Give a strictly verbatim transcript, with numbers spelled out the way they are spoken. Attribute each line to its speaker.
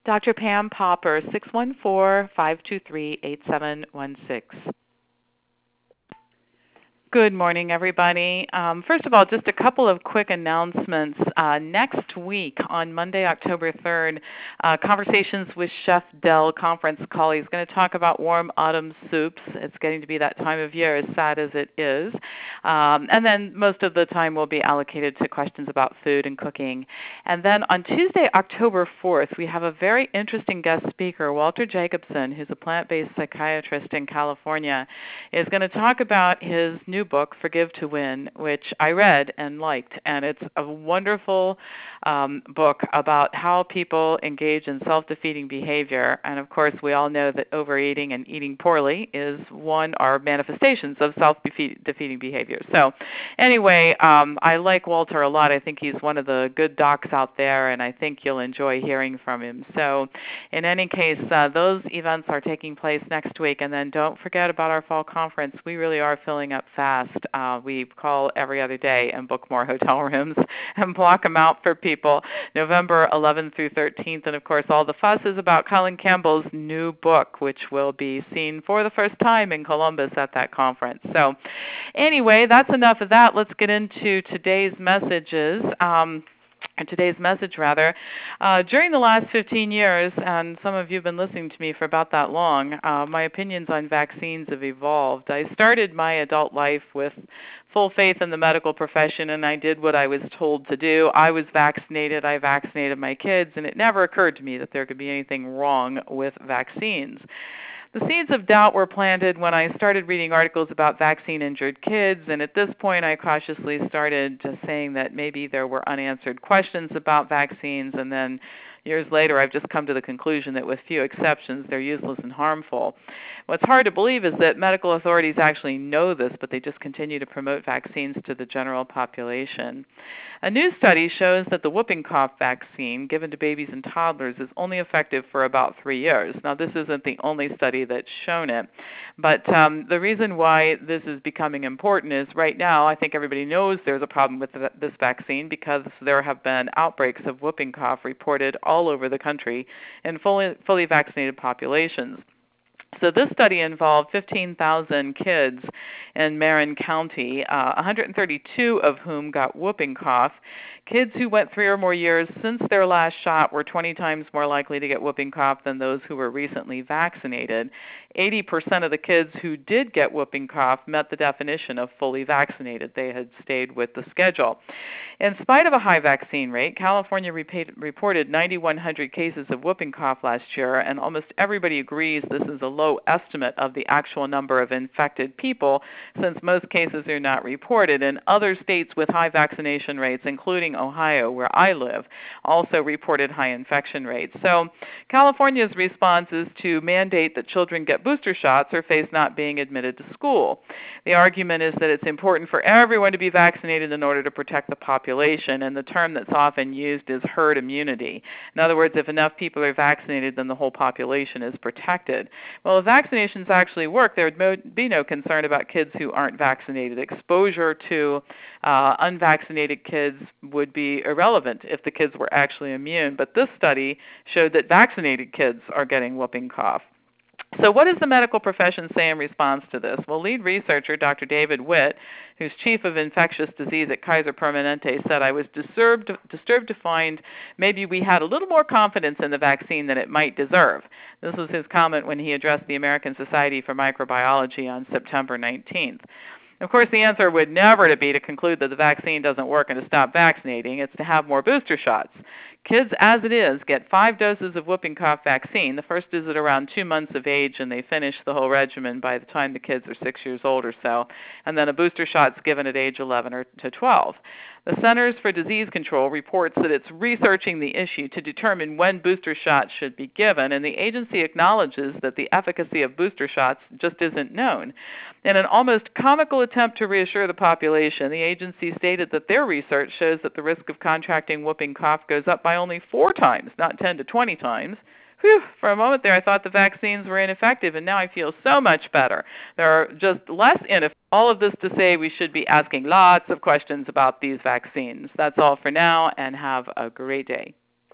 Speaker 1: Doctor Pam Popper, six one four, five two three, eight seven one six. Good morning, everybody. Um, first of all, just a couple of quick announcements. Uh, next week, on Monday, October third, uh, Conversations with Chef Del conference call. He's going to talk about warm autumn soups. It's getting to be that time of year, as sad as it is. Um, and then most of the time will be allocated to questions about food and cooking. And then on Tuesday, October fourth, we have a very interesting guest speaker, Walter Jacobson, who's a plant-based psychiatrist in California, is going to talk about his new book, Forgive to Win, which I read and liked. And it's a wonderful um, book about how people engage in self-defeating behavior. And of course, we all know that overeating and eating poorly is one or manifestations of self-defeating behavior. So anyway, um, I like Walter a lot. I think he's one of the good docs out there, and I think you'll enjoy hearing from him. So in any case, uh, those events are taking place next week. And then don't forget about our fall conference. We really are filling up fast. Uh, we call every other day and book more hotel rooms and block them out for people. November eleventh through thirteenth. And of course, all the fuss is about Colin Campbell's new book, which will be seen for the first time in Columbus at that conference. So anyway, that's enough of that. Let's get into today's messages. Um, Today's message, rather. Uh, during the last fifteen years, and some of you have been listening to me for about that long, uh, my opinions on vaccines have evolved. I started my adult life with full faith in the medical profession, and I did what I was told to do. I was vaccinated. I vaccinated my kids, and it never occurred to me that there could be anything wrong with vaccines. The seeds of doubt were planted when I started reading articles about vaccine-injured kids, and at this point I cautiously started just saying that maybe there were unanswered questions about vaccines, and then years later I've just come to the conclusion that with few exceptions they're useless and harmful. What's hard to believe is that medical authorities actually know this, but they just continue to promote vaccines to the general population. A new study shows that the whooping cough vaccine given to babies and toddlers is only effective for about three years. Now, this isn't the only study that's shown it, but um, the reason why this is becoming important is right now I think everybody knows there's a problem with the, this vaccine because there have been outbreaks of whooping cough reported all over the country in fully, fully vaccinated populations. So this study involved fifteen thousand kids in Marin County, uh, one hundred thirty-two of whom got whooping cough. Kids who went three or more years since their last shot were twenty times more likely to get whooping cough than those who were recently vaccinated. eighty percent of the kids who did get whooping cough met the definition of fully vaccinated. They had stayed with the schedule. In spite of a high vaccine rate, California reported nine thousand one hundred cases of whooping cough last year, and almost everybody agrees this is a low estimate of the actual number of infected people, since most cases are not reported. And other states with high vaccination rates, including Ohio, where I live, also reported high infection rates. So California's response is to mandate that children get booster shots or face not being admitted to school. The argument is that it's important for everyone to be vaccinated in order to protect the population, and the term that's often used is herd immunity. In other words, if enough people are vaccinated, then the whole population is protected. Well, if vaccinations actually work, there would be no concern about kids who aren't vaccinated. Exposure to uh, unvaccinated kids would be irrelevant if the kids were actually immune. But this study showed that vaccinated kids are getting whooping cough. So what does the medical profession say in response to this? Well, lead researcher Doctor David Witt, who's chief of infectious disease at Kaiser Permanente, said, I was disturbed, disturbed to find maybe we had a little more confidence in the vaccine than it might deserve. This was his comment when he addressed the American Society for Microbiology on September nineteenth. Of course, the answer would never to be to conclude that the vaccine doesn't work and to stop vaccinating. It's to have more booster shots. Kids, as it is, get five doses of whooping cough vaccine. The first is at around two months of age, and they finish the whole regimen by the time the kids are six years old or so. And then a booster shot's given at age eleven or to twelve. The Centers for Disease Control reports that it's researching the issue to determine when booster shots should be given, and the agency acknowledges that the efficacy of booster shots just isn't known. In an almost comical attempt to reassure the population, the agency stated that their research shows that the risk of contracting whooping cough goes up by only four times, not ten to twenty times. Whew, for a moment there I thought the vaccines were ineffective, and now I feel so much better. They're just less ineffective. All of this to say we should be asking lots of questions about these vaccines. That's all for now, and have a great day.